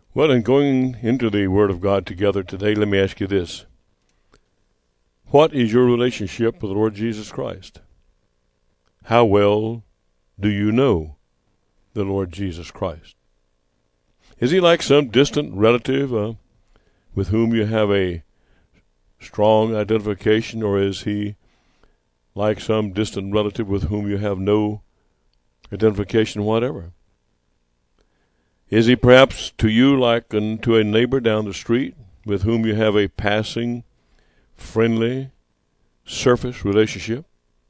Well, in going into the Word of God together today, let me ask you this. What is your relationship with the Lord Jesus Christ? How well do you know the Lord Jesus Christ? Is he like some distant relative with whom you have a strong identification, or is he like some distant relative with whom you have no identification whatever? Is he perhaps to you like unto a neighbor down the street with whom you have a passing, friendly, surface relationship?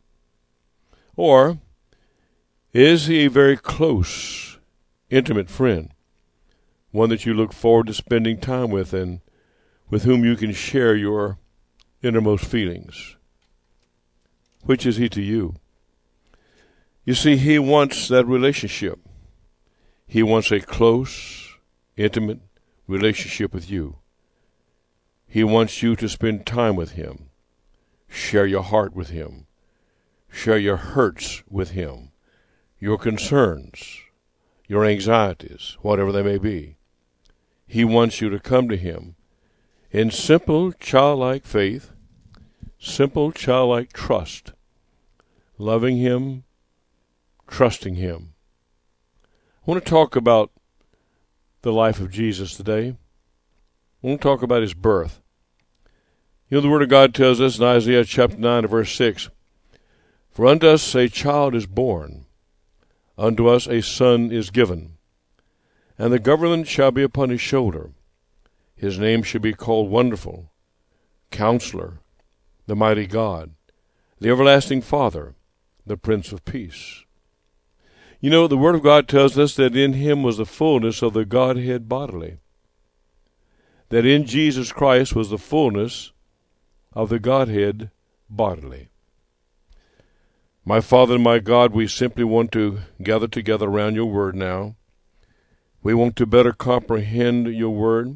Or is he a very close, intimate friend, one that you look forward to spending time with and with whom you can share your innermost feelings? Which is he to you? You see, he wants that relationship. He wants a close, intimate relationship with you. He wants you to spend time with him, share your heart with him, share your hurts with him, your concerns, your anxieties, whatever they may be. He wants you to come to him in simple, childlike faith, simple, childlike trust, loving him, trusting him. I want to talk about the life of Jesus today. I want to talk about his birth. You know, the Word of God tells us in Isaiah chapter 9 verse 6, "For unto us a child is born, unto us a son is given, and the government shall be upon his shoulder. His name shall be called Wonderful, Counselor, the Mighty God, the Everlasting Father, the Prince of Peace." You know, the Word of God tells us that in him was the fullness of the Godhead bodily. That in Jesus Christ was the fullness of the Godhead bodily. My Father and my God, we simply want to gather together around your Word now. We want to better comprehend your Word.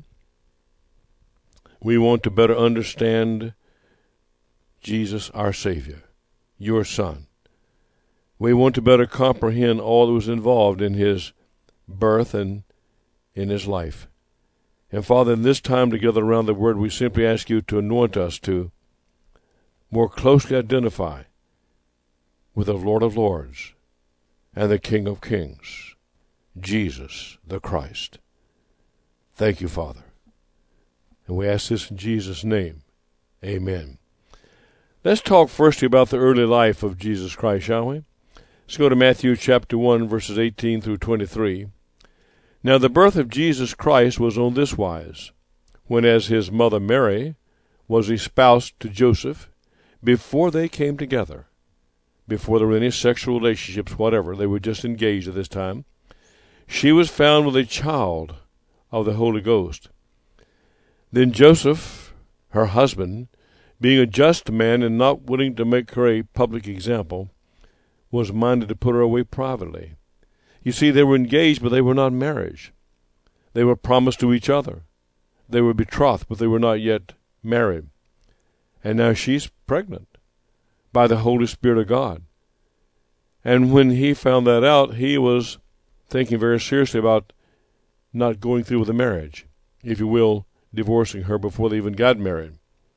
We want to better understand Jesus, our Savior, your Son. We want to better comprehend all that was involved in his birth and in his life. And Father, in this time together around the Word, we simply ask you to anoint us to more closely identify with the Lord of Lords and the King of Kings, Jesus the Christ. Thank you, Father. And we ask this in Jesus' name. Amen. Let's talk firstly about the early life of Jesus Christ, shall we? Let's go to Matthew chapter 1, verses 18 through 23. "Now the birth of Jesus Christ was on this wise, when as his mother Mary was espoused to Joseph, before they came together," before there were any sexual relationships whatever, they were just engaged at this time, "she was found with a child of the Holy Ghost. Then Joseph, her husband, being a just man and not willing to make her a public example, was minded to put her away privately." You see, they were engaged, but they were not married. They were promised to each other. They were betrothed, but they were not yet married. And now she's pregnant by the Holy Spirit of God. And when he found that out, he was thinking very seriously about not going through with the marriage, if you will, divorcing her before they even got married.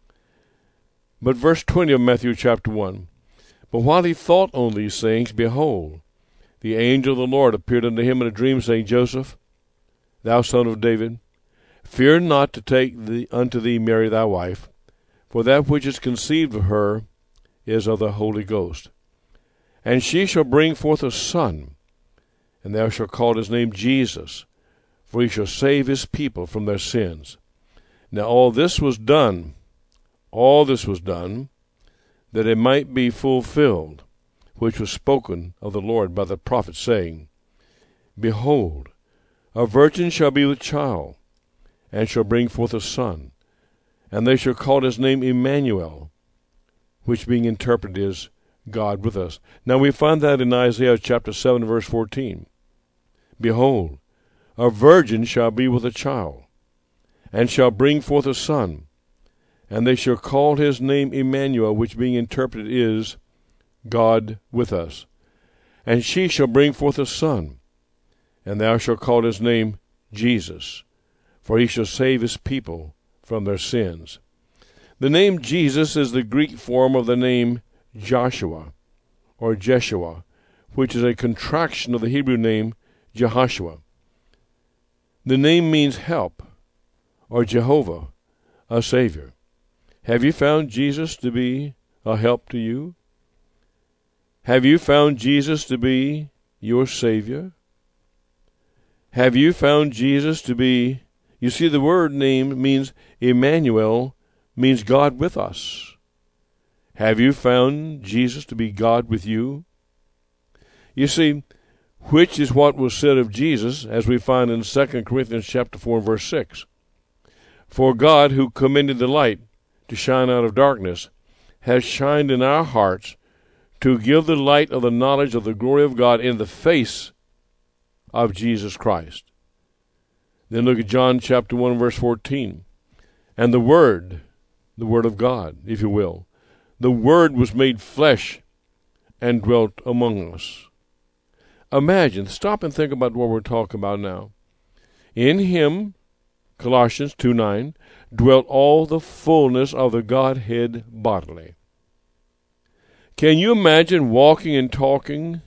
But verse 20 of Matthew chapter 1, "But while he thought on these things, behold, the angel of the Lord appeared unto him in a dream, saying, Joseph, thou son of David, fear not to take unto thee Mary thy wife, for that which is conceived of her is of the Holy Ghost. And she shall bring forth a son, and thou shalt call his name Jesus, for he shall save his people from their sins. Now all this was done, that it might be fulfilled, which was spoken of the Lord by the prophet, saying, Behold, a virgin shall be with child, and shall bring forth a son, and they shall call his name Emmanuel, which being interpreted is God with us." Now we find that in Isaiah chapter 7, verse 14. "Behold, a virgin shall be with a child, and shall bring forth a son, and they shall call his name Emmanuel, which being interpreted is God with us. And she shall bring forth a son, and thou shalt call his name Jesus, for he shall save his people from their sins. The name Jesus is the Greek form of the name Joshua, or Jeshua, which is a contraction of the Hebrew name Jehoshua. The name means help, or Jehovah, a Savior. Have you found Jesus to be a help to you? Have you found Jesus to be your Savior? Have you found Jesus to be... You see, the word name means Emmanuel, means God with us. Have you found Jesus to be God with you? You see, which is what was said of Jesus, as we find in 2 Corinthians chapter 4, verse 6. For God, who commanded the light to shine out of darkness, has shined in our hearts to give the light of the knowledge of the glory of God in the face of Jesus Christ. Then look at John chapter 1, verse 14. And the Word of God, if you will, the Word was made flesh and dwelt among us. Imagine, stop and think about what we're talking about now. In him, Colossians 2:9, dwelt all the fullness of the Godhead bodily. Can you imagine walking and talking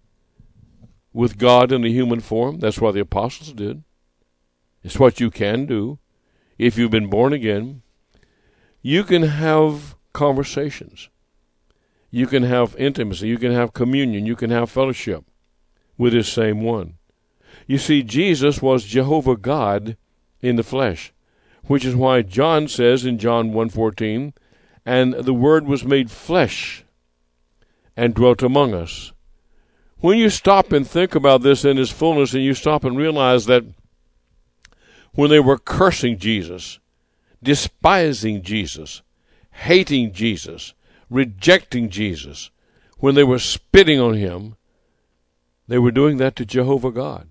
with God in a human form? That's what the apostles did. It's what you can do if you've been born again. You can have conversations. You can have intimacy. You can have communion. You can have fellowship with this same one. You see, Jesus was Jehovah God in the flesh, which is why John says in John 1:14, and the Word was made flesh and dwelt among us. When you stop and think about this in His fullness, and you stop and realize that when they were cursing Jesus, despising Jesus, hating Jesus, rejecting Jesus, when they were spitting on Him, they were doing that to Jehovah God.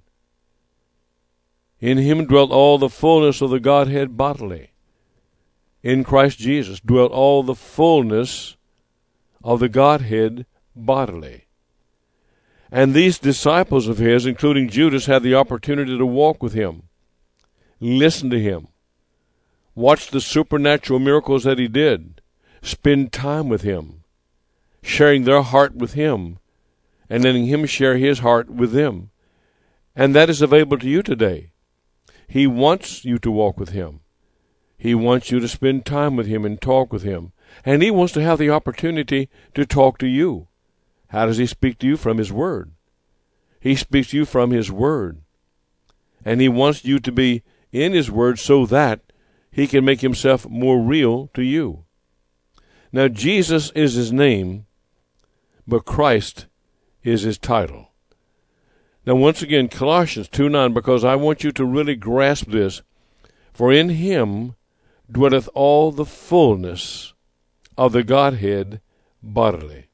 In Him dwelt all the fullness of the Godhead bodily. In Christ Jesus dwelt all the fullness of the Godhead bodily. And these disciples of His, including Judas, had the opportunity to walk with Him, listen to Him, watch the supernatural miracles that He did, spend time with Him, sharing their heart with Him, and letting Him share His heart with them. And that is available to you today. He wants you to walk with Him. He wants you to spend time with Him and talk with Him. And He wants to have the opportunity to talk to you. How does He speak to you? From His Word. He speaks to you from His Word. And He wants you to be in His Word so that He can make Himself more real to you. Now, Jesus is His name, but Christ is His title. Now, once again, Colossians 2:9, because I want you to really grasp this. For in Him dwelleth all the fullness of the Godhead bodily.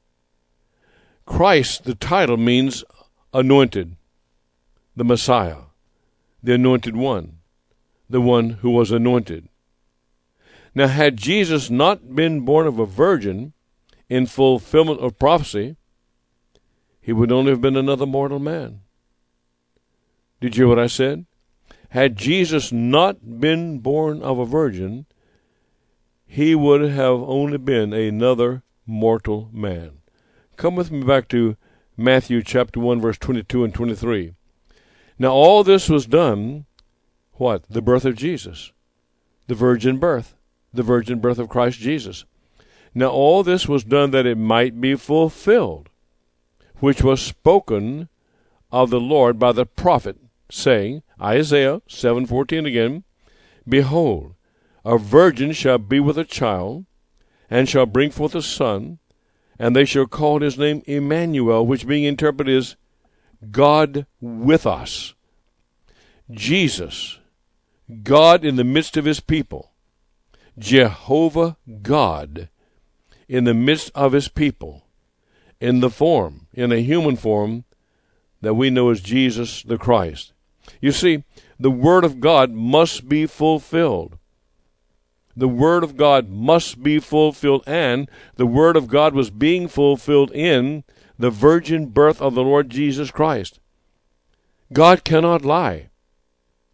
Christ, the title, means anointed, the Messiah, the anointed one, the one who was anointed. Now, had Jesus not been born of a virgin in fulfillment of prophecy, He would only have been another mortal man. Did you hear what I said? Had Jesus not been born of a virgin, He would have only been another mortal man. Come with me back to Matthew chapter 1, verse 22 and 23. Now all this was done, what? The birth of Jesus. The virgin birth of Christ Jesus. Now all this was done that it might be fulfilled, which was spoken of the Lord by the prophet, saying, Isaiah 7:14 again, Behold, a virgin shall be with a child, and shall bring forth a son, and they shall call his name Emmanuel, which being interpreted is God with us. Jesus, God in the midst of His people, Jehovah God in the midst of His people, in a human form that we know as Jesus the Christ. You see, the Word of God must be fulfilled. The Word of God must be fulfilled, and the Word of God was being fulfilled in the virgin birth of the Lord Jesus Christ. God cannot lie.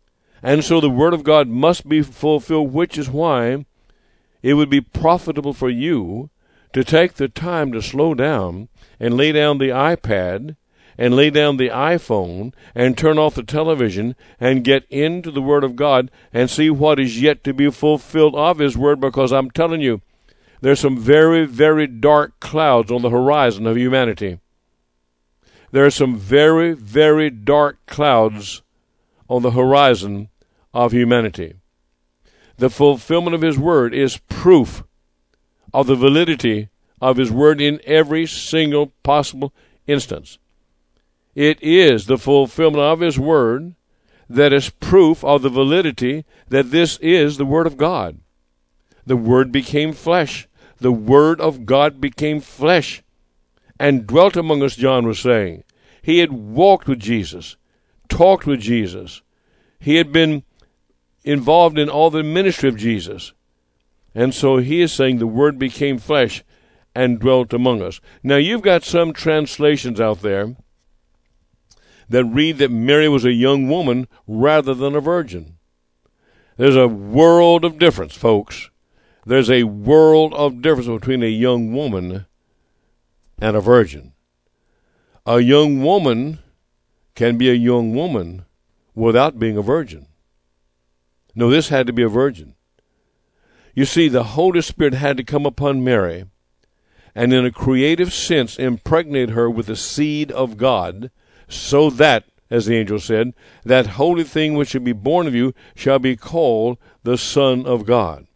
And so the Word of God must be fulfilled, which is why it would be profitable for you to take the time to slow down and lay down the iPad and lay down the iPhone and turn off the television and get into the Word of God and see what is yet to be fulfilled of His Word, because I'm telling you, there's some very, very dark clouds on the horizon of humanity. There are some very, very dark clouds on the horizon of humanity. The fulfillment of His Word is proof of the validity of His Word in every single possible instance. It is the fulfillment of His Word that is proof of the validity that this is the Word of God. The Word became flesh. The Word of God became flesh and dwelt among us, John was saying. He had walked with Jesus, talked with Jesus. He had been involved in all the ministry of Jesus. And so he is saying the Word became flesh and dwelt among us. Now, you've got some translations out there that read that Mary was a young woman rather than a virgin. There's a world of difference, folks. There's a world of difference between a young woman and a virgin. A young woman can be a young woman without being a virgin. No, this had to be a virgin. You see, the Holy Spirit had to come upon Mary and in a creative sense impregnate her with the seed of God, so that, as the angel said, that holy thing which shall be born of you shall be called the Son of God.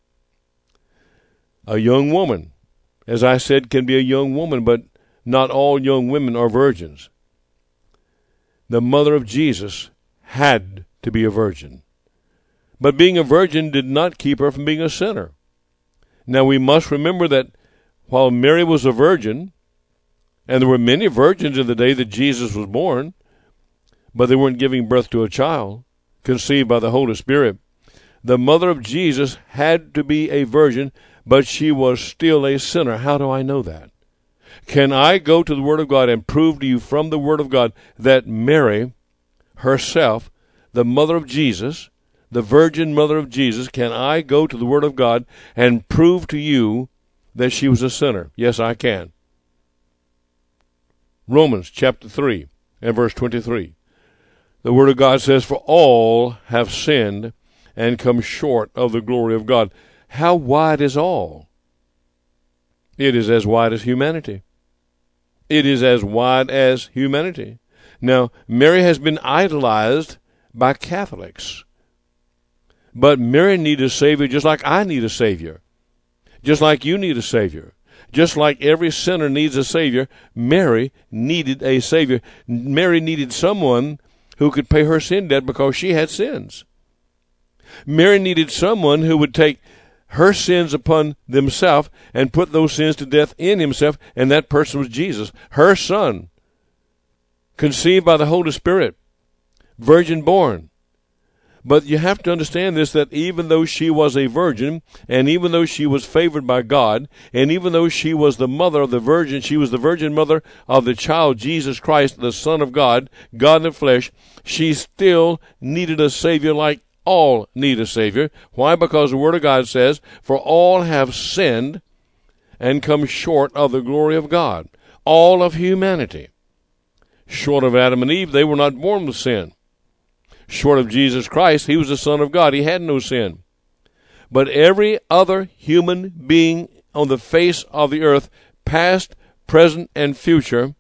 A young woman, as I said, can be a young woman, but not all young women are virgins. The mother of Jesus had to be a virgin. But being a virgin did not keep her from being a sinner. Now we must remember that while Mary was a virgin, and there were many virgins in the day that Jesus was born, but they weren't giving birth to a child conceived by the Holy Spirit, the mother of Jesus had to be a virgin, but she was still a sinner. How do I know that? Can I go to the Word of God and prove to you from the Word of God that Mary herself, the mother of Jesus, the virgin mother of Jesus, can I go to the Word of God and prove to you that she was a sinner? Yes, I can. Romans chapter 3 and verse 23. The Word of God says, "For all have sinned and come short of the glory of God." How wide is all? It is as wide as humanity. It is as wide as humanity. Now, Mary has been idolized by Catholics. But Mary needed a Savior just like I need a Savior. Just like you need a Savior. Just like every sinner needs a Savior, Mary needed a Savior. Mary needed someone who could pay her sin debt because she had sins. Mary needed someone who would take her sins upon themselves and put those sins to death in himself, and that person was Jesus, her son, conceived by the Holy Spirit, virgin born. But you have to understand this, that even though she was a virgin, and even though she was favored by God, and even though she was the mother of the virgin, she was the virgin mother of the child Jesus Christ, the Son of God, God in the flesh, she still needed a Savior like all need a Savior. Why? Because the Word of God says, "For all have sinned and come short of the glory of God." All of humanity. Short of Adam and Eve, they were not born with sin. Short of Jesus Christ, he was the Son of God. He had no sin. But every other human being on the face of the earth, past, present, and future,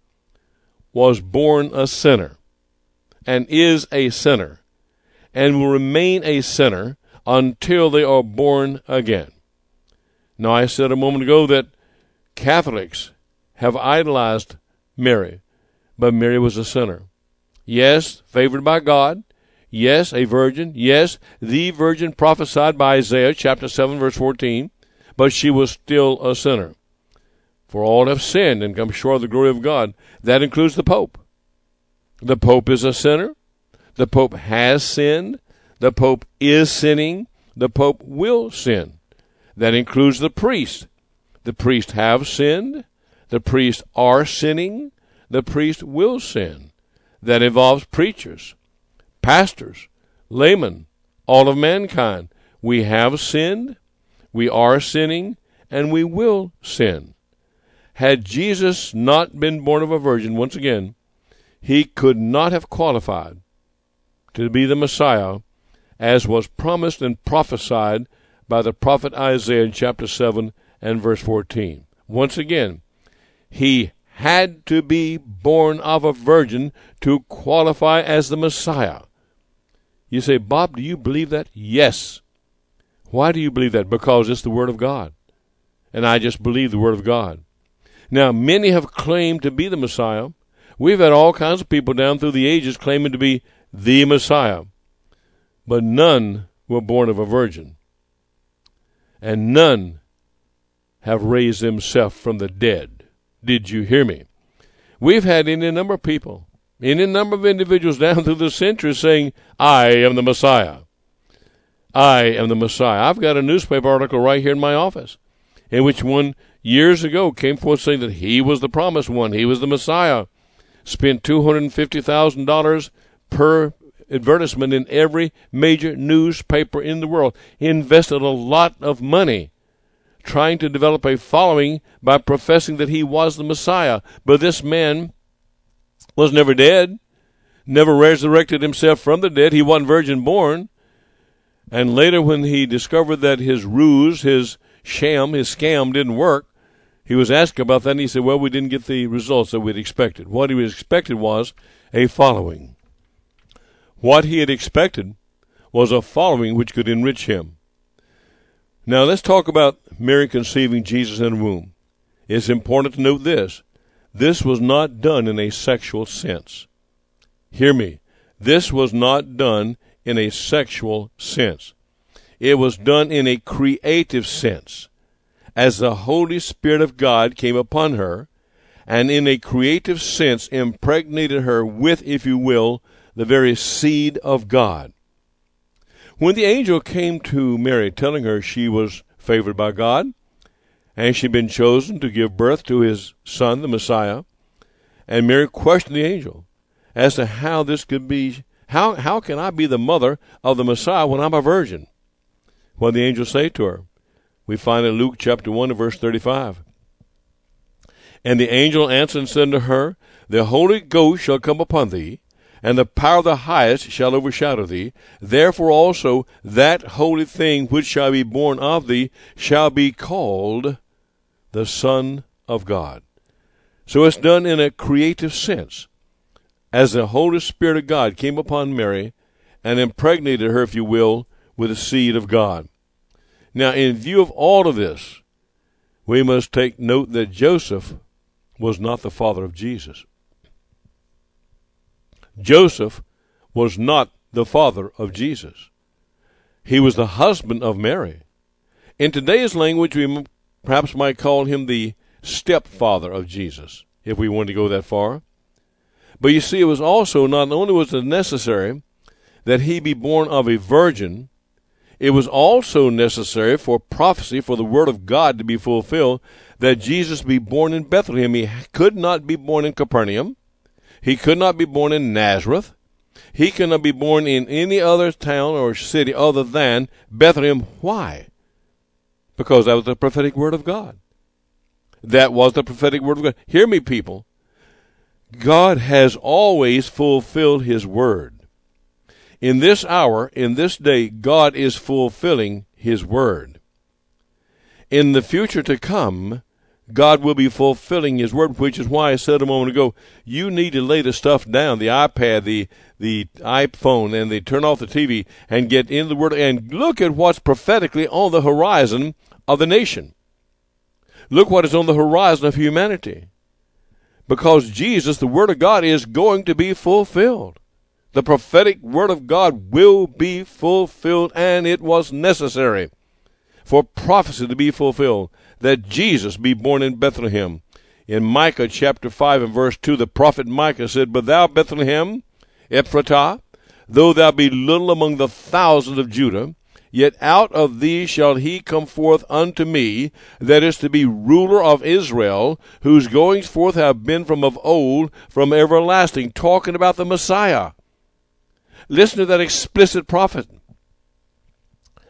was born a sinner and is a sinner and will remain a sinner until they are born again. Now, I said a moment ago that Catholics have idolized Mary, but Mary was a sinner. Yes, favored by God. Yes, a virgin. Yes, the virgin prophesied by Isaiah chapter 7, verse 14. But she was still a sinner. For all have sinned and come short of the glory of God. That includes the Pope. The Pope is a sinner. The Pope has sinned. The Pope is sinning. The Pope will sin. That includes the priest. The priests have sinned. The priests are sinning. The priest will sin. That involves preachers, pastors, laymen, all of mankind. We have sinned, we are sinning, and we will sin. Had Jesus not been born of a virgin, once again, he could not have qualified to be the Messiah, as was promised and prophesied by the prophet Isaiah in chapter 7 and verse 14. Once again, he had to be born of a virgin to qualify as the Messiah. You say, Bob, do you believe that? Yes. Why do you believe that? Because it's the Word of God. And I just believe the Word of God. Now, many have claimed to be the Messiah. We've had all kinds of people down through the ages claiming to be the Messiah. But none were born of a virgin. And none have raised themselves from the dead. Did you hear me? We've had any number of people, any number of individuals down through the centuries saying, I am the Messiah. I am the Messiah. I've got a newspaper article right here in my office in which one years ago came forth saying that he was the promised one. He was the Messiah. Spent $250,000 per advertisement in every major newspaper in the world. He invested a lot of money trying to develop a following by professing that he was the Messiah. But this man was never dead, never resurrected himself from the dead. He wasn't virgin born. And later when he discovered that his ruse, his scam didn't work, he was asked about that, and he said, well, we didn't get the results that we'd expected. What he expected was a following. What he had expected was a following which could enrich him. Now, let's talk about Mary conceiving Jesus in the womb. It's important to note this. This was not done in a sexual sense. Hear me. This was not done in a sexual sense. It was done in a creative sense, as the Holy Spirit of God came upon her, and in a creative sense impregnated her with, if you will, the very seed of God. When the angel came to Mary, telling her she was favored by God, and she'd been chosen to give birth to his son, the Messiah, and Mary questioned the angel as to how this could be. How can I be the mother of the Messiah when I'm a virgin? What did the angel say to her? We find in Luke chapter 1 and verse 35. And the angel answered and said unto her, The Holy Ghost shall come upon thee, and the power of the highest shall overshadow thee. Therefore also that holy thing which shall be born of thee shall be called the Son of God. So it's done in a creative sense, as the Holy Spirit of God came upon Mary and impregnated her, if you will, with the seed of God. Now, in view of all of this, we must take note that Joseph was not the father of Jesus. Joseph was not the father of Jesus. He was the husband of Mary. In today's language, we perhaps might call him the stepfather of Jesus, if we want to go that far. But you see, it was also, not only was it necessary that he be born of a virgin, it was also necessary for prophecy, for the word of God to be fulfilled, that Jesus be born in Bethlehem. He could not be born in Capernaum. He could not be born in Nazareth. He could not be born in any other town or city other than Bethlehem. Why? Because that was the prophetic word of God. That was the prophetic word of God. Hear me, people. God has always fulfilled his word. In this hour, in this day, God is fulfilling his word. In the future to come, God will be fulfilling his word, which is why I said a moment ago, you need to lay the stuff down, the iPad, the iPhone, and turn off the TV and get into the word and look at what's prophetically on the horizon of the nation. Look what is on the horizon of humanity. Because Jesus, the word of God, is going to be fulfilled. The prophetic word of God will be fulfilled, and it was necessary for prophecy to be fulfilled, that Jesus be born in Bethlehem. In Micah chapter 5 and verse 2, the prophet Micah said, But thou, Bethlehem, Ephratah, though thou be little among the thousands of Judah, yet out of thee shall he come forth unto me, that is to be ruler of Israel, whose goings forth have been from of old, from everlasting. Talking about the Messiah. Listen to that explicit prophet.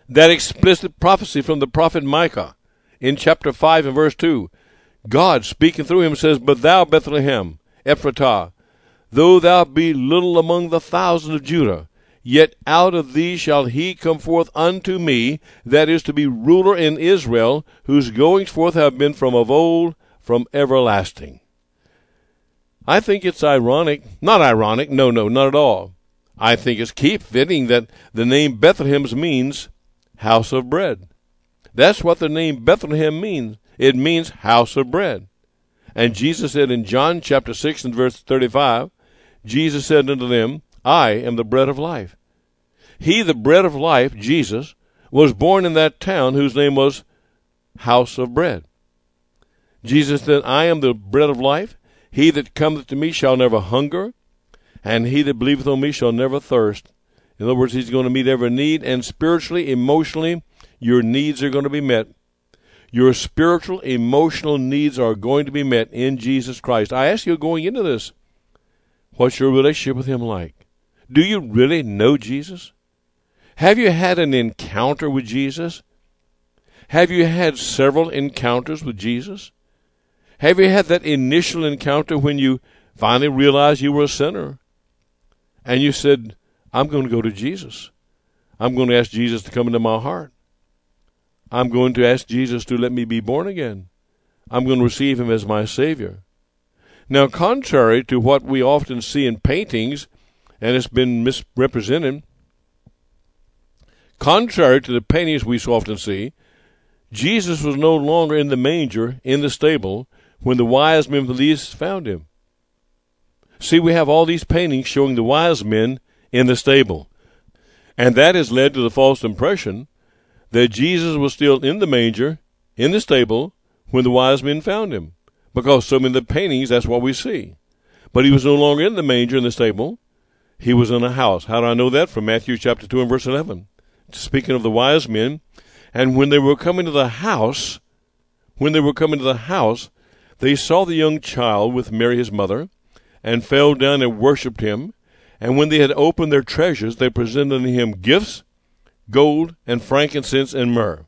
That explicit prophecy from the prophet Micah in chapter 5 and verse 2. God speaking through him says, "But thou, Bethlehem, Ephratah, though thou be little among the thousands of Judah, yet out of thee shall he come forth unto me, that is to be ruler in Israel, whose goings forth have been from of old, from everlasting." I think it's ironic, not at all. I think it's keep fitting that the name Bethlehem means house of bread. That's what the name Bethlehem means. It means house of bread. And Jesus said in John chapter 6 and verse 35, Jesus said unto them, "I am the bread of life." He, the bread of life, Jesus, was born in that town whose name was House of Bread. Jesus said, "I am the bread of life. He that cometh to me shall never hunger, and he that believeth on me shall never thirst." In other words, he's going to meet every need, and spiritually, emotionally, your needs are going to be met. Your spiritual, emotional needs are going to be met in Jesus Christ. I ask you going into this, what's your relationship with him like? Do you really know Jesus? Have you had an encounter with Jesus? Have you had several encounters with Jesus? Have you had that initial encounter when you finally realized you were a sinner? And you said, "I'm going to go to Jesus. I'm going to ask Jesus to come into my heart. I'm going to ask Jesus to let me be born again. I'm going to receive him as my Savior." Now, contrary to what we often see in paintings, and it's been misrepresented, contrary to the paintings we so often see, Jesus was no longer in the manger, in the stable, when the wise men from the east found him. See, we have all these paintings showing the wise men in the stable. And that has led to the false impression that Jesus was still in the manger, in the stable, when the wise men found him. Because so many of the paintings, that's what we see. But he was no longer in the manger, in the stable. He was in a house. How do I know that? From Matthew chapter 2 and verse 11. Speaking of the wise men, and when they were coming to the house, they saw the young child with Mary his mother, and fell down and worshipped him. And when they had opened their treasures, they presented unto him gifts, gold, and frankincense, and myrrh.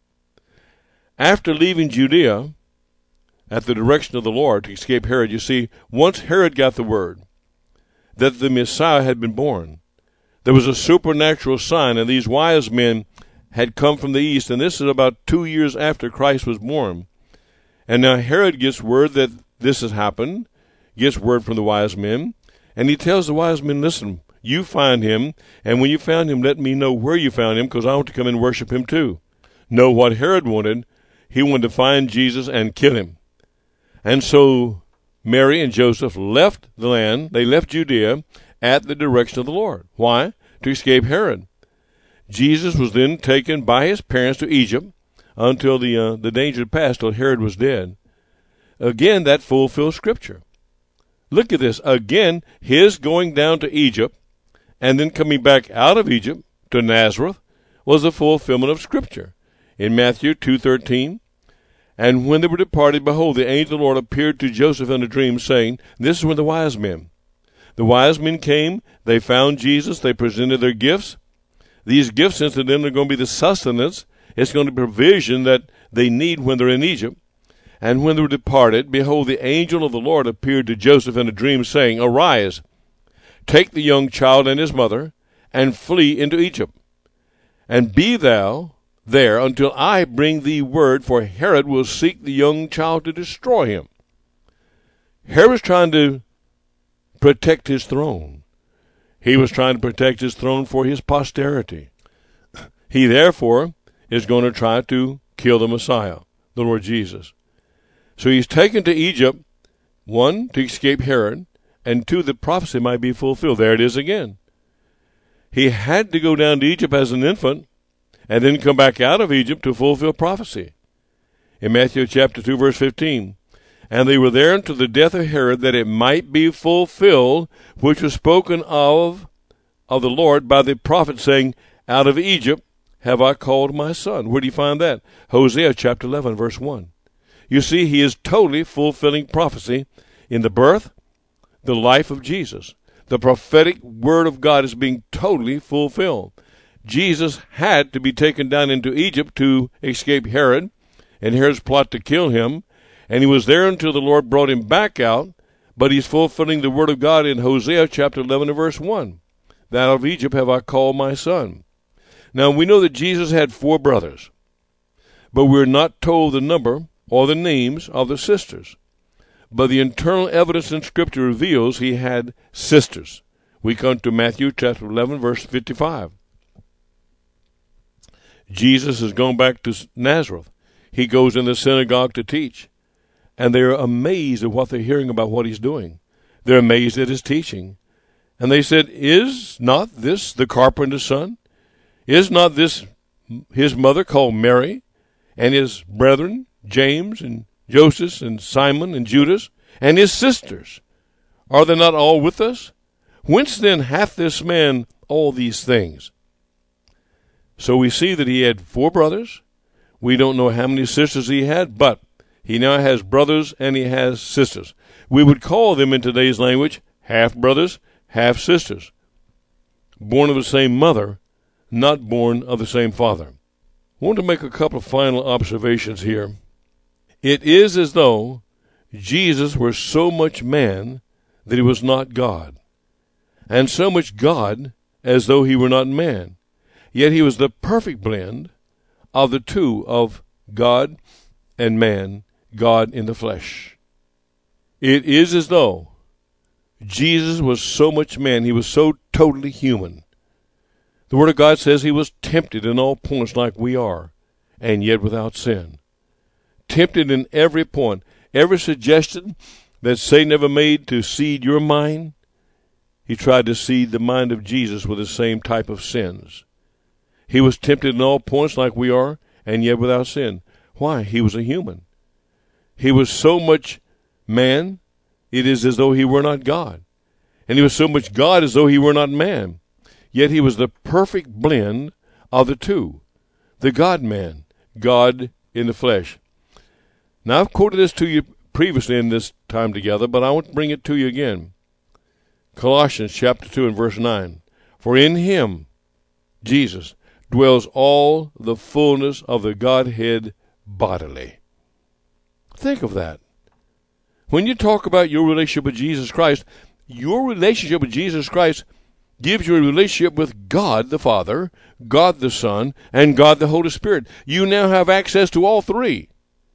After leaving Judea, at the direction of the Lord, to escape Herod, you see, once Herod got the word that the Messiah had been born, there was a supernatural sign, and these wise men had come from the east, and this is about 2 years after Christ was born. And now Herod gets word that this has happened, gets word from the wise men, and he tells the wise men, "Listen, you find him, and when you found him, let me know where you found him, because I want to come and worship him too." No, what Herod wanted, he wanted to find Jesus and kill him. And so Mary and Joseph left the land, they left Judea at the direction of the Lord. Why? To escape Herod. Jesus was then taken by his parents to Egypt until the danger had passed, till Herod was dead. Again, that fulfills Scripture. Look at this. Again, his going down to Egypt and then coming back out of Egypt to Nazareth was a fulfillment of Scripture. In Matthew 2:13, "And when they were departed, behold, the angel of the Lord appeared to Joseph in a dream, saying," this is when the wise men. The wise men came, they found Jesus, they presented their gifts. These gifts, incidentally, are going to be the sustenance. It's going to be provision that they need when they're in Egypt. "And when they were departed, behold, the angel of the Lord appeared to Joseph in a dream, saying, Arise, take the young child and his mother, and flee into Egypt. And be thou there until I bring thee word, for Herod will seek the young child to destroy him." Herod was trying to protect his throne. He was trying to protect his throne for his posterity. He, therefore, is going to try to kill the Messiah, the Lord Jesus. So he's taken to Egypt, one, to escape Herod, and two, the prophecy might be fulfilled. There it is again. He had to go down to Egypt as an infant and then come back out of Egypt to fulfill prophecy. In Matthew chapter 2, verse 15, "And they were there unto the death of Herod, that it might be fulfilled, which was spoken of the Lord by the prophet, saying, Out of Egypt have I called my son." Where do you find that? Hosea chapter 11, verse 1. You see, he is totally fulfilling prophecy in the birth, the life of Jesus. The prophetic word of God is being totally fulfilled. Jesus had to be taken down into Egypt to escape Herod and Herod's plot to kill him. And he was there until the Lord brought him back out. But he's fulfilling the word of God in Hosea chapter 11 and verse 1. That out of Egypt have I called my son. Now we know that Jesus had 4 brothers, but we're not told the number or the names of the sisters. But the internal evidence in Scripture reveals he had sisters. We come to Matthew chapter 11 verse 55. Jesus has gone back to Nazareth. He goes in the synagogue to teach. And they're amazed at what they're hearing about what he's doing. They're amazed at his teaching. And they said, is not this the carpenter's son? Is not this his mother called Mary? And his brethren, James and Joseph and Simon and Judas, and his sisters? Are they not all with us? Whence then hath this man all these things? So we see that he had 4 brothers. We don't know how many sisters he had, but he now has brothers and he has sisters. We would call them in today's language half-brothers, half-sisters. Born of the same mother, not born of the same father. I want to make a couple of final observations here. It is as though Jesus were so much man that he was not God, and so much God as though he were not man. Yet he was the perfect blend of the two, of God and man, God in the flesh. It is as though Jesus was so much man, he was so totally human. The Word of God says he was tempted in all points like we are, and yet without sin. Tempted in every point. Every suggestion that Satan ever made to seed your mind, he tried to seed the mind of Jesus with the same type of sins. He was tempted in all points like we are, and yet without sin. Why? He was a human. He was so much man, it is as though he were not God. And he was so much God as though he were not man. Yet he was the perfect blend of the two. The God-man, God in the flesh. Now, I've quoted this to you previously in this time together, but I want to bring it to you again. Colossians chapter 2 and verse 9. For in him, Jesus, dwells all the fullness of the Godhead bodily. Think of that. When you talk about your relationship with Jesus Christ, your relationship with Jesus Christ gives you a relationship with God the Father, God the Son, and God the Holy Spirit. You now have access to all three.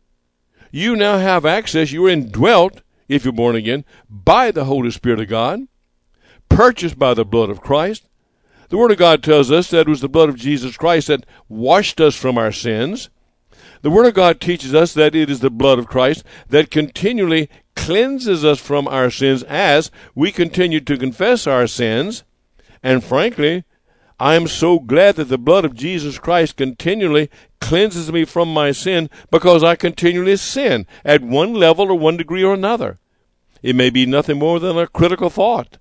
You now have access, you're indwelt, if you're born again, by the Holy Spirit of God, purchased by the blood of Christ. The Word of God tells us that it was the blood of Jesus Christ that washed us from our sins. The Word of God teaches us that it is the blood of Christ that continually cleanses us from our sins as we continue to confess our sins. And frankly, I am so glad that the blood of Jesus Christ continually cleanses me from my sin, because I continually sin at one level or one degree or another. It may be nothing more than a critical thought,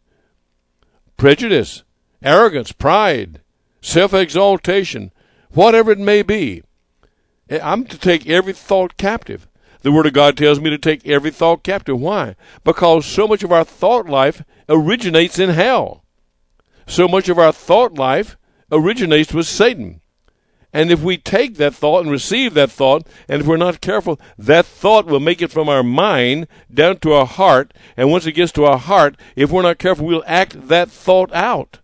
prejudice, arrogance, pride, self-exaltation, whatever it may be. I'm to take every thought captive. The Word of God tells me to take every thought captive. Why? Because so much of our thought life originates in hell. So much of our thought life originates with Satan. And if we take that thought and receive that thought, and if we're not careful, that thought will make it from our mind down to our heart. And once it gets to our heart, if we're not careful, we'll act that thought out.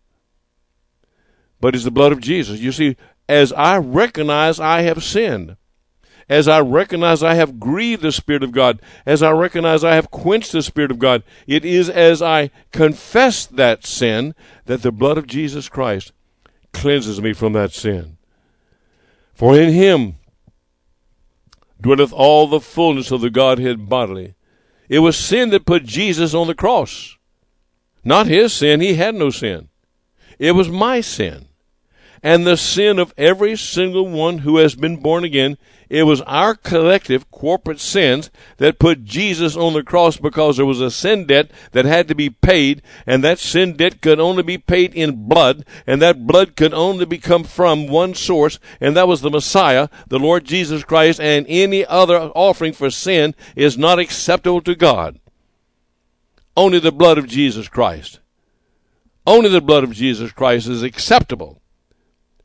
But it's the blood of Jesus. You see, as I recognize I have sinned, as I recognize I have grieved the Spirit of God, as I recognize I have quenched the Spirit of God, it is as I confess that sin that the blood of Jesus Christ cleanses me from that sin. For in him dwelleth all the fullness of the Godhead bodily. It was sin that put Jesus on the cross. Not his sin. He had no sin. It was my sin. And the sin of every single one who has been born again. It was our collective corporate sins that put Jesus on the cross, because there was a sin debt that had to be paid, and that sin debt could only be paid in blood, and that blood could only come from one source, and that was the Messiah, the Lord Jesus Christ, and any other offering for sin is not acceptable to God. Only the blood of Jesus Christ. Only the blood of Jesus Christ is acceptable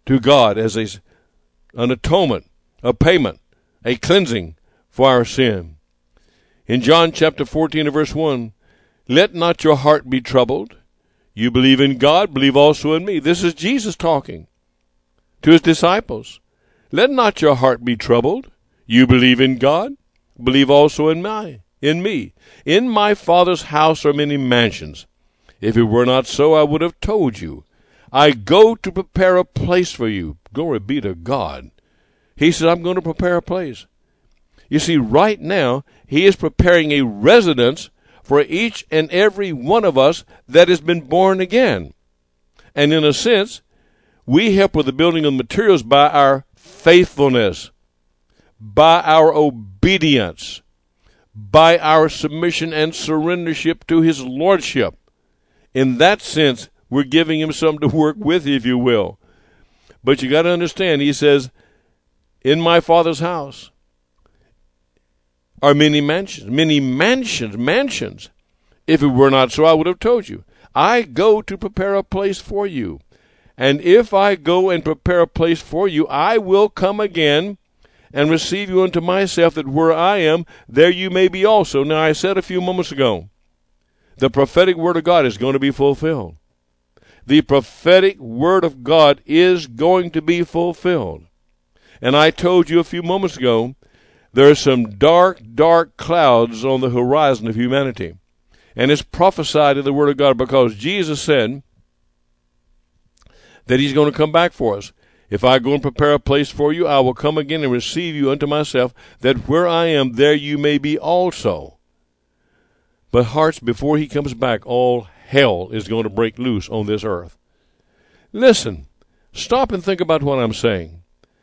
to God as an atonement, a payment, a cleansing for our sin. In John chapter 14 and verse 1, let not your heart be troubled. You believe in God, believe also in me. This is Jesus talking to his disciples. Let not your heart be troubled. You believe in God, believe also in me. In my Father's house are many mansions. If it were not so, I would have told you. I go to prepare a place for you. Glory be to God. He says, I'm going to prepare a place. You see, right now, he is preparing a residence for each and every one of us that has been born again. And in a sense, we help with the building of materials by our faithfulness, by our obedience, by our submission and surrendership to his lordship. In that sense, we're giving him something to work with, if you will. But you got to understand, he says, in my Father's house are many mansions. If it were not so, I would have told you. I go to prepare a place for you. And if I go and prepare a place for you, I will come again and receive you unto myself, that where I am, there you may be also. Now, I said a few moments ago, the prophetic word of God is going to be fulfilled. The prophetic word of God is going to be fulfilled. And I told you a few moments ago, there are some dark, dark clouds on the horizon of humanity. And it's prophesied in the word of God, because Jesus said that he's going to come back for us. If I go and prepare a place for you, I will come again and receive you unto myself, that where I am, there you may be also. But hearts, before he comes back, all hell is going to break loose on this earth. Listen, stop and think about what I'm saying.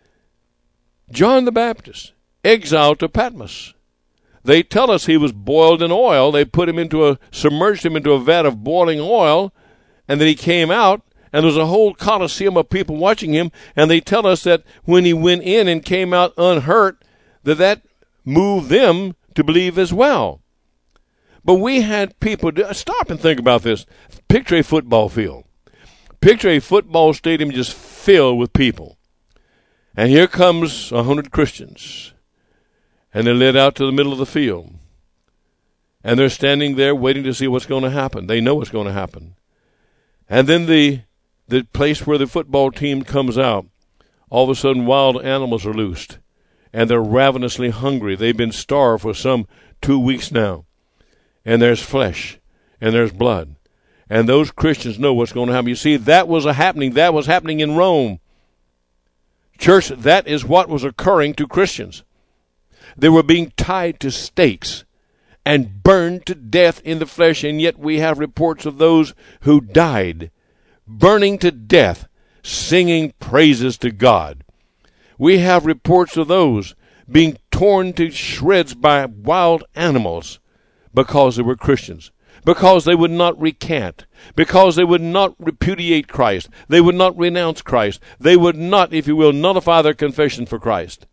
John the Baptist, exiled to Patmos. They tell us he was boiled in oil. They submerged him into a vat of boiling oil, and then he came out, and there was a whole coliseum of people watching him, and they tell us that when he went in and came out unhurt, that moved them to believe as well. But we had people, stop and think about this. Picture a football field. Picture a football stadium just filled with people. And here comes 100 Christians. And they're led out to the middle of the field. And they're standing there waiting to see what's going to happen. They know what's going to happen. And then the place where the football team comes out, all of a sudden wild animals are loosed. And they're ravenously hungry. They've been starved for some 2 weeks now. And there's flesh. And there's blood. And those Christians know what's going to happen. You see, that was happening in Rome. Church, that is what was occurring to Christians. They were being tied to stakes and burned to death in the flesh, and yet we have reports of those who died, burning to death, singing praises to God. We have reports of those being torn to shreds by wild animals because they were Christians, because they would not recant, because they would not repudiate Christ, they would not renounce Christ, they would not, if you will, nullify their confession for Christ.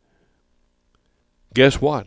Guess what?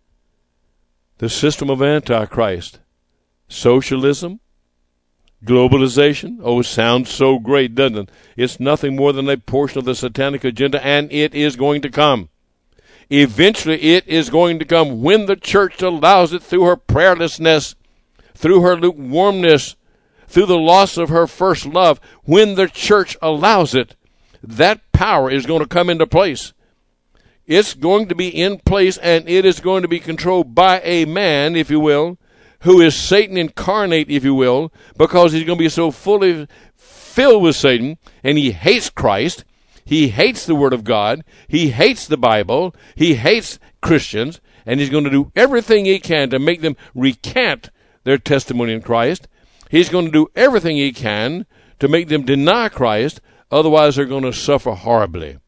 The system of Antichrist, socialism, globalization, sounds so great, doesn't it? It's nothing more than a portion of the satanic agenda, and it is going to come. Eventually, it is going to come when the church allows it, through her prayerlessness, through her lukewarmness, through the loss of her first love. When the church allows it, that power is going to come into place. It's going to be in place, and it is going to be controlled by a man, if you will, who is Satan incarnate, if you will, because he's going to be so fully filled with Satan, and he hates Christ, he hates the Word of God, he hates the Bible, he hates Christians, and he's going to do everything he can to make them recant their testimony in Christ. He's going to do everything he can to make them deny Christ, otherwise they're going to suffer horribly.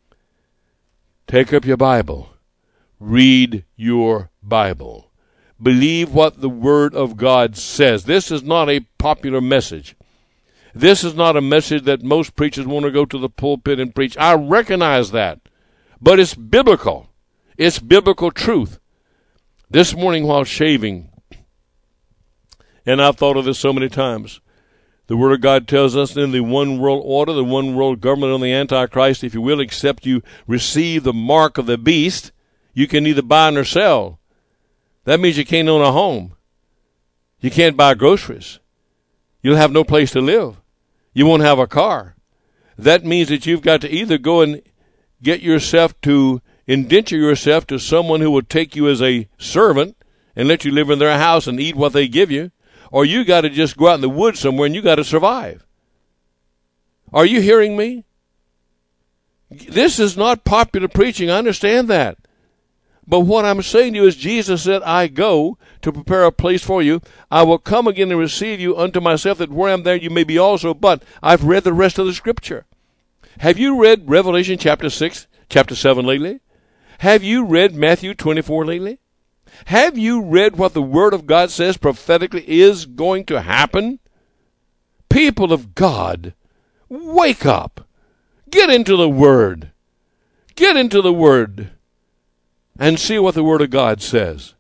Take up your Bible. Read your Bible. Believe what the Word of God says. This is not a popular message. This is not a message that most preachers want to go to the pulpit and preach. I recognize that. But it's biblical. It's biblical truth. This morning while shaving, and I've thought of this so many times, The Word of God tells us in the one world order, the one world government of the Antichrist, if you will, except you receive the mark of the beast, you can neither buy nor sell. That means you can't own a home. You can't buy groceries. You'll have no place to live. You won't have a car. That means that you've got to either go and get yourself to indenture yourself to someone who will take you as a servant and let you live in their house and eat what they give you, or you got to just go out in the woods somewhere and you got to survive. Are you hearing me? This is not popular preaching. I understand that. But what I'm saying to you is Jesus said, I go to prepare a place for you. I will come again and receive you unto myself, that where I am there you may be also. But I've read the rest of the scripture. Have you read Revelation chapter 6, chapter 7 lately? Have you read Matthew 24 lately? Have you read what the Word of God says prophetically is going to happen? People of God, wake up. Get into the Word. Get into the Word and see what the Word of God says.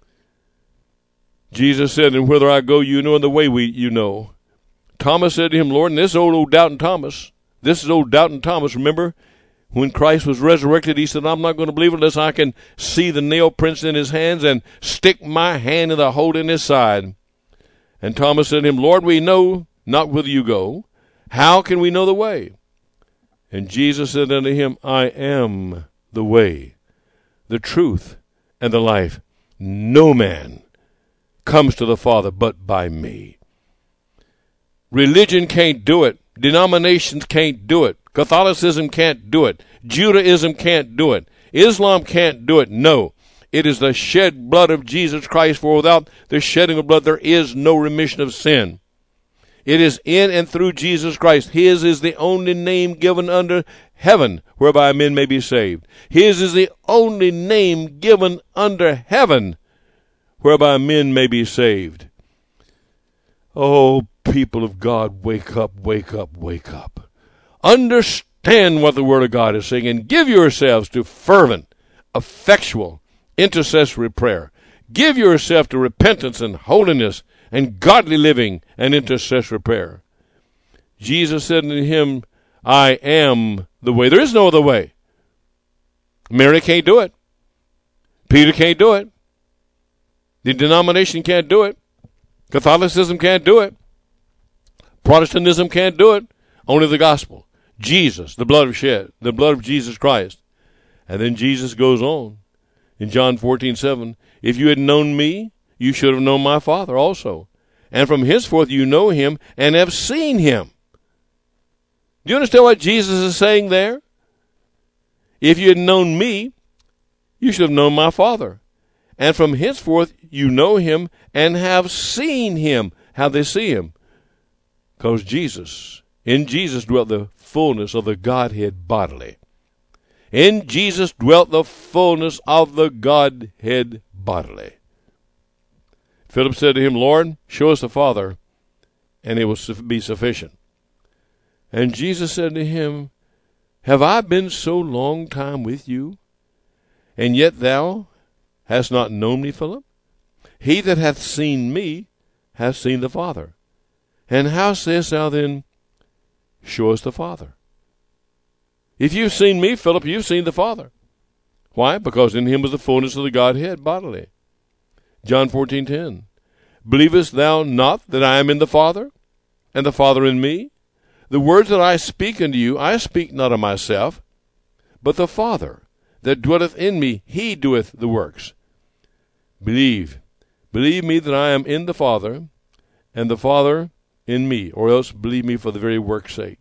Jesus said, and whither I go, you know, and the way you know. Thomas said to him, Lord, and this is old doubting Thomas. This is old doubting Thomas. Remember, when Christ was resurrected, he said, I'm not going to believe it unless I can see the nail prints in his hands and stick my hand in the hole in his side. And Thomas said to him, Lord, we know not whither you go. How can we know the way? And Jesus said unto him, I am the way, the truth, and the life. No man comes to the Father but by me. Religion can't do it. Denominations can't do it. Catholicism can't do it. Judaism can't do it. Islam can't do it. No. It is the shed blood of Jesus Christ, for without the shedding of blood there is no remission of sin. It is in and through Jesus Christ. His is the only name given under heaven whereby men may be saved. His is the only name given under heaven whereby men may be saved. Oh, people of God, wake up, wake up, wake up. Understand what the Word of God is saying and give yourselves to fervent, effectual, intercessory prayer. Give yourself to repentance and holiness and godly living and intercessory prayer. Jesus said unto him, I am the way. There is no other way. Mary can't do it. Peter can't do it. The denomination can't do it. Catholicism can't do it. Protestantism can't do it. Only the gospel. Jesus, the blood of Jesus Christ. And then Jesus goes on in John 14:7. If you had known me, you should have known my Father also. And from henceforth you know him and have seen him. Do you understand what Jesus is saying there? If you had known me, you should have known my Father. And from henceforth you know him and have seen him. How they see him? Because in Jesus dwelt the fullness of the Godhead bodily. In Jesus dwelt the fullness of the Godhead bodily. Philip said to him, Lord, show us the Father, and it will be sufficient. And Jesus said to him, have I been so long time with you, and yet thou hast not known me, Philip? He that hath seen me hath seen the Father. And how sayest thou then, show us the Father? If you've seen me, Philip, you've seen the Father. Why? Because in him was the fullness of the Godhead bodily. John 14:10. Believest thou not that I am in the Father, and the Father in me? The words that I speak unto you, I speak not of myself, but the Father that dwelleth in me, he doeth the works. Believe me that I am in the Father, and the Father in me, or else believe me for the very work's sake.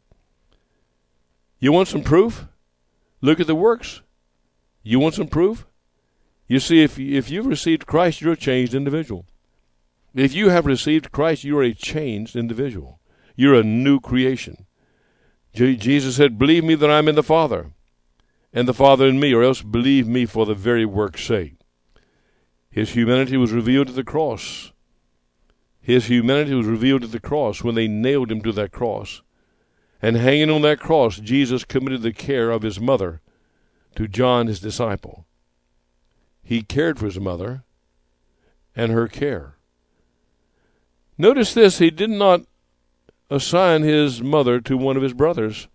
You want some proof? Look at the works. You want some proof? You see, if you've received Christ, you're a changed individual. If you have received Christ, you're a changed individual. You're a new creation. Jesus said, believe me that I'm in the Father, and the Father in me, or else believe me for the very work's sake. His humanity was revealed at the cross. His humanity was revealed at the cross when they nailed him to that cross. And hanging on that cross, Jesus committed the care of his mother to John, his disciple. He cared for his mother and her care. Notice this, he did not assign his mother to one of his brothers.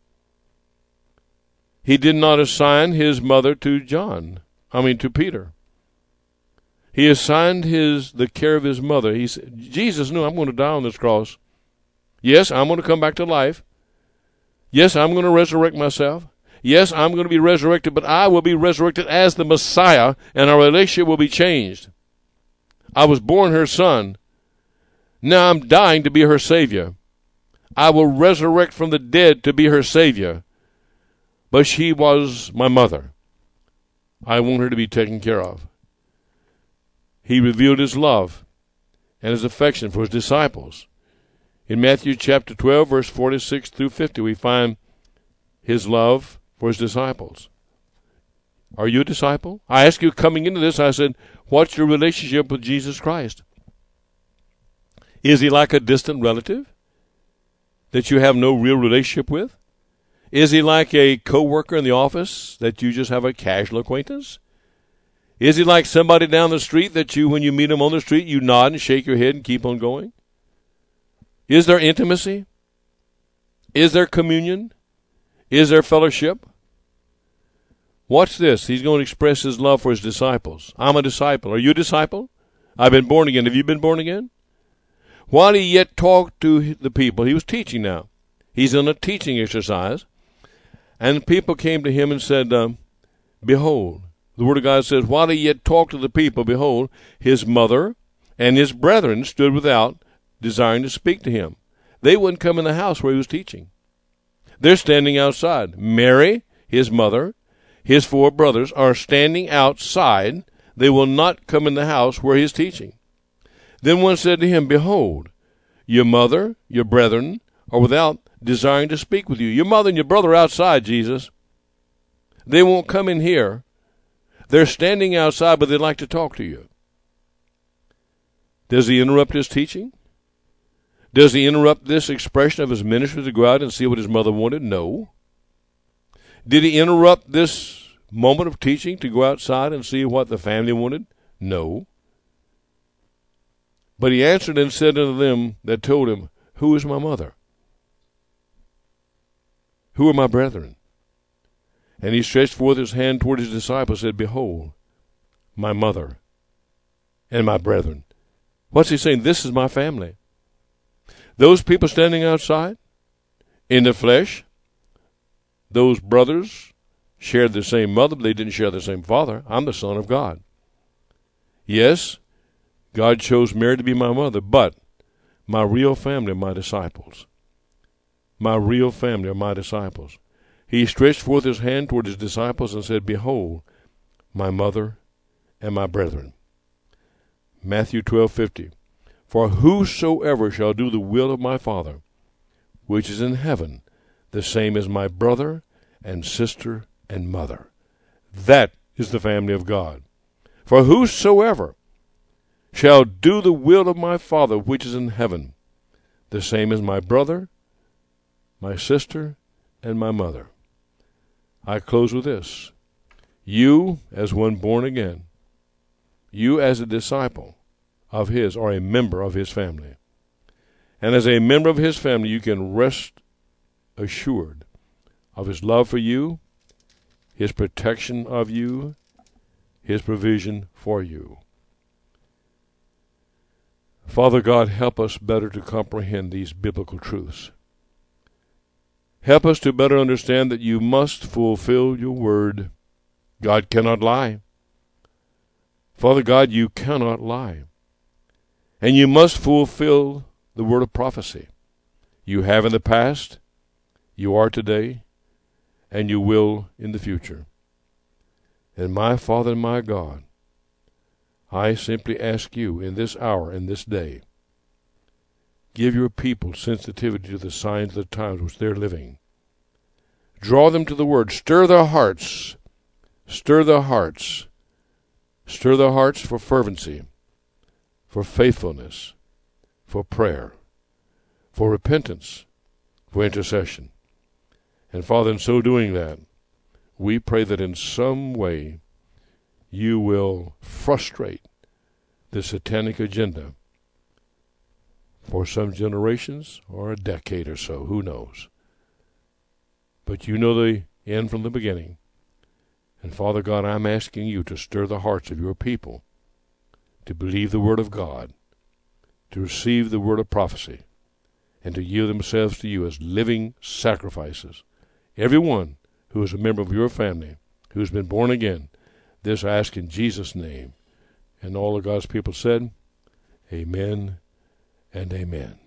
He did not assign his mother to to Peter. He assigned the care of his mother. Jesus knew, I'm going to die on this cross. Yes, I'm going to come back to life. Yes, I'm going to resurrect myself. Yes, I'm going to be resurrected, but I will be resurrected as the Messiah, and our relationship will be changed. I was born her son. Now I'm dying to be her Savior. I will resurrect from the dead to be her Savior. But she was my mother. I want her to be taken care of. He revealed his love and his affection for his disciples. In Matthew chapter 12, verse 46 through 50, we find his love for his disciples. Are you a disciple? I asked you coming into this, I said, what's your relationship with Jesus Christ? Is he like a distant relative that you have no real relationship with? Is he like a co-worker in the office that you just have a casual acquaintance? Is he like somebody down the street that when you meet him on the street, you nod and shake your head and keep on going? Is there intimacy? Is there communion? Is there fellowship? Watch this. He's going to express his love for his disciples. I'm a disciple. Are you a disciple? I've been born again. Have you been born again? While he yet talked to the people, he was teaching now. He's in a teaching exercise. And people came to him and said, behold, the Word of God says, while he yet talked to the people, behold, his mother and his brethren stood without, desiring to speak to him. They wouldn't come in the house where he was teaching. They're standing outside. Mary, his mother, his 4 brothers are standing outside. They will not come in the house where he is teaching. Then one said to him, behold, your mother, your brethren, are without, desiring to speak with you. Your mother and your brother are outside, Jesus. They won't come in here. They're standing outside, but they'd like to talk to you. Does he interrupt his teaching? Does he interrupt this expression of his ministry to go out and see what his mother wanted? No. Did he interrupt this moment of teaching to go outside and see what the family wanted? No. But he answered and said unto them that told him, who is my mother? Who are my brethren? And he stretched forth his hand toward his disciples and said, behold, my mother and my brethren. What's he saying? This is my family. Those people standing outside in the flesh, those brothers shared the same mother, but they didn't share the same father. I'm the Son of God. Yes, God chose Mary to be my mother, but my real family are my disciples. My real family are my disciples. He stretched forth his hand toward his disciples and said, behold, my mother and my brethren. Matthew 12:50. For whosoever shall do the will of my Father, which is in heaven, the same is my brother and sister and mother. That is the family of God. For whosoever shall do the will of my Father, which is in heaven, the same is my brother, my sister, and my mother. I close with this. You, as one born again, you as a disciple of his, are a member of his family. And as a member of his family, you can rest assured of his love for you, his protection of you, his provision for you. Father God, help us better to comprehend these biblical truths. Help us to better understand that you must fulfill your word. God cannot lie. Father God, you cannot lie. And you must fulfill the word of prophecy. You have in the past, you are today, and you will in the future. And my Father and my God, I simply ask you in this hour and this day, give your people sensitivity to the signs of the times which they're living. Draw them to the word. Stir their hearts. Stir their hearts. Stir their hearts for fervency, for faithfulness, for prayer, for repentance, for intercession. And Father, in so doing that, we pray that in some way you will frustrate the satanic agenda for some generations or a decade or so, who knows. But you know the end from the beginning. And Father God, I'm asking you to stir the hearts of your people to believe the word of God, to receive the word of prophecy, and to yield themselves to you as living sacrifices. Everyone who is a member of your family, who's been born again, this I ask in Jesus' name. And all of God's people said, Amen and amen.